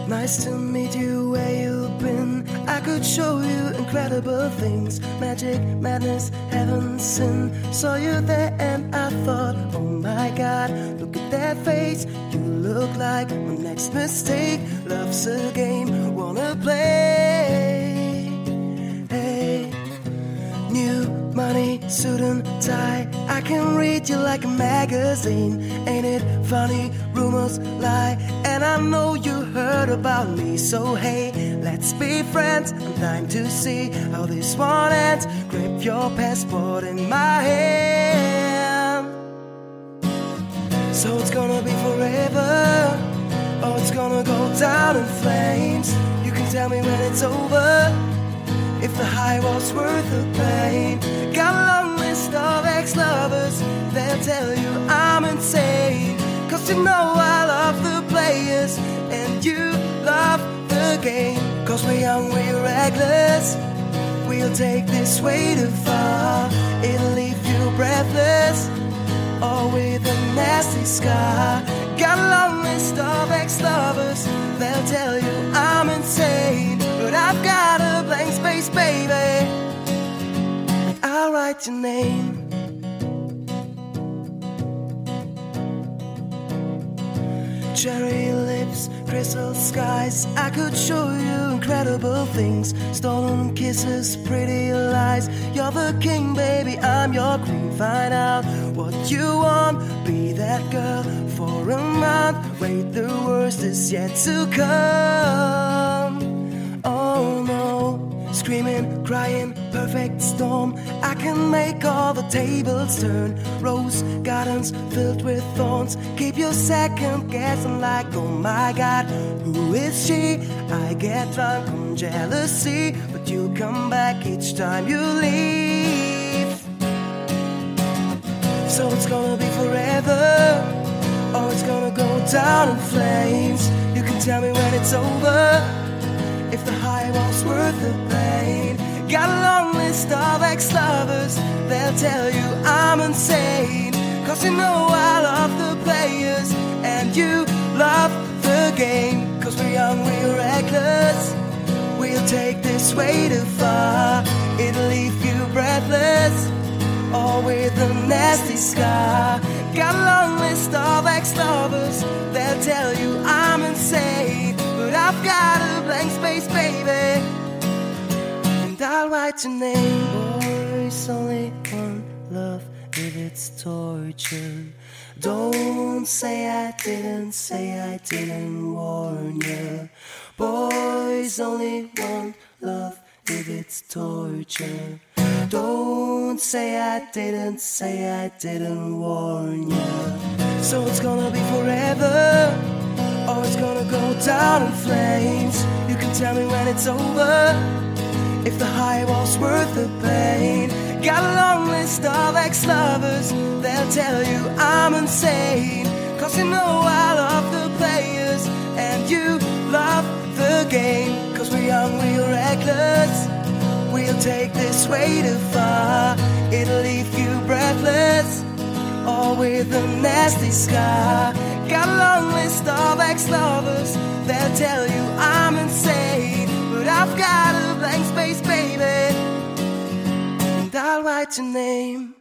Nice to meet you where you've been. I could show you incredible things. Magic, madness, heaven, sin. Saw you there and I thought, oh my God, look at that face. You look like my next mistake. Love's a game, wanna play. Hey, new money, suit and tie. I can read you like a magazine. Ain't it funny? Rumors lie, and I know you heard about me. So hey, let's be friends. I'm dying to see how this one ends. Grip your passport in my hand. So it's gonna be forever, or it's gonna go down in flames. You can tell me when it's over, if the high was worth the pain. Got a long list of ex-lovers, they'll tell you I'm insane. Cause you know I love the players, and you love the game. Cause we're young, we're reckless, we'll take this way too far. It'll leave you breathless, or with a nasty scar. Got a long list of ex-lovers, they'll tell you I'm insane. But I've got a blank space, baby, I'll write your name. Cherry lips, crystal skies. I could show you incredible things. Stolen kisses, pretty lies. You're the king, baby, I'm your queen. Find out what you want, be that girl for a month. Wait, the worst is yet to come. Oh no, screaming, crying, perfect storm. I can make all the tables turn. Rose gardens filled with thorns. Keep your second guessing like, oh my God, who is she? I get drunk on jealousy, but you come back each time you leave. So it's gonna be forever, or it's gonna go down in flames. You can tell me when it's over, if the high was worth the pain. Got a long list of ex-lovers, they'll tell you I'm insane. Cause you know I love the players, and you love the game. Cause we're young, we're reckless, we'll take this way too far. It'll leave you breathless, or with a nasty scar. Got a long list of ex-lovers, they'll tell you I'm insane. But I've got a blank space, baby, and I'll write your name. Boys, only one love, if it's torture. Don't say I didn't warn you. Boys, only one love, if it's torture. Don't say I didn't warn you. So it's gonna be forever, or it's gonna go down in flames. You can tell me when it's over, if the high was worth the pain. Got a long list of ex-lovers, they'll tell you I'm insane. Cause you know I love the players, and you love the game. Cause we're young, we're reckless, we'll take this way too far. It'll leave you breathless, or with a nasty scar. Got a long list of ex-lovers, they'll tell you I'm insane. But I've got a blank space, baby, and I'll write your name.